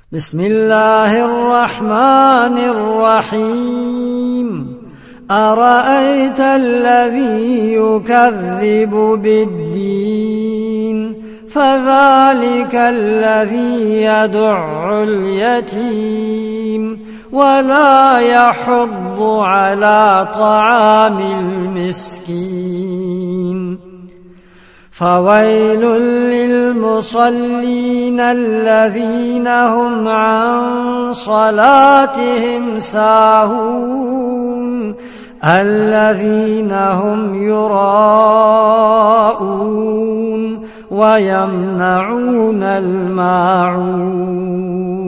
بسم الله الرحمن الرحيم أرأيت الذي يكذب بالدين فذلك الذي يدع اليتيم ولا يحض على طعام المسكين فويل للمصلين الذين هم عن صلاتهم ساهون الذين هم يراءون ويمنعون الماعون